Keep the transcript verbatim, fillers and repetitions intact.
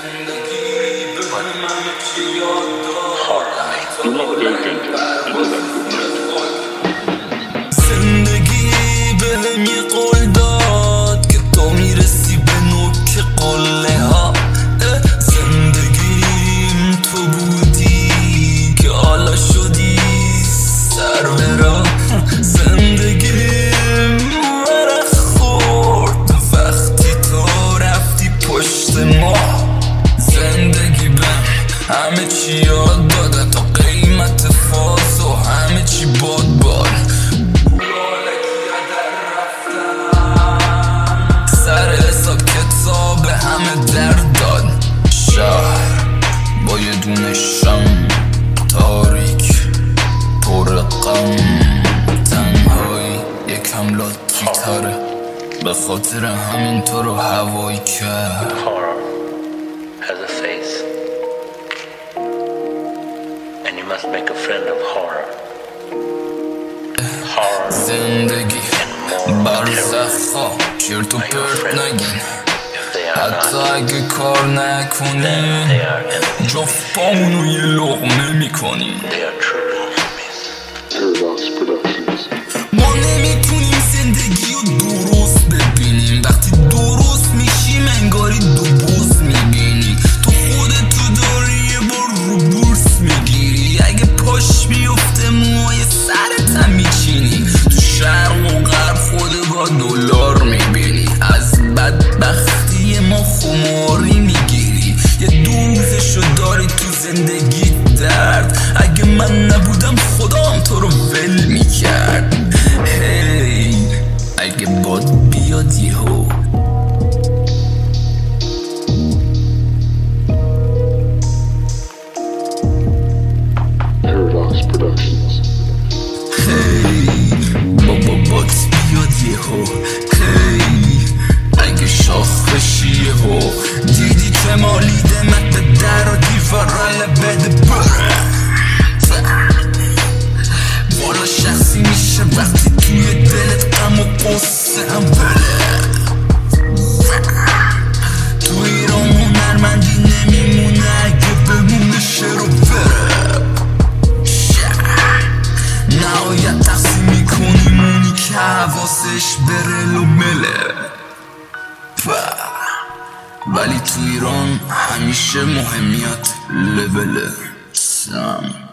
You love very dangerous. You know that good night. زندگی بهم یه قول داد که تو میرسی به نوک قله ها. زندگیم تو بودی که حالا شدی سر به راه. زندگیم مرا خورد وقتی تو رفتی پشت ما. زندگی بهم همه چی یاد داده تا قیمت فاز و همه چی باد باد. سر حساب کتاب همه درد داد. شهر با یه دونه شم تاریک پر غم. تنهایی یکم لاتی تره به خاطر همین تو رو هوایی کرد. Horror has a face, and you must make a friend of horror. Horror زندگی برزخا چرت و پرت نگین. حتی اگه کار نکنیم جفت پامونو یه لقمه میکنیم. ما نمیتونیم زندگی رو درست ببینیم. وقتی درست میشیم انگاری دو بوس میبینی. تو خودت تو داری یه بار رو بورس میگیری. اگه پاش بیفته موهای سرت هم میچینی. تو شرق و غرب خود با دلار میبینی. از بدبختی ما خماری میگیری. یه دوزشو داری تو زندگی درد. اگه من نبودم خدام تو رو ول میکرد. هی اگه باد بیاد یهو هی بابا باد بیاد یهو. هی اگه شاخ بشی یهو. دیدی که مالیدمت به در و دیوارال بده بره. والا شخصی میشه وقتی توی دلت غم و قصه هم بره. تو ایران هنرمندی نمیمونه اگه بمونه شعر و بره. نهایت تقسیم میکنیم اونی که حواسش بره لو مله. ولی تو ایران همیشه مهمیت لول سم.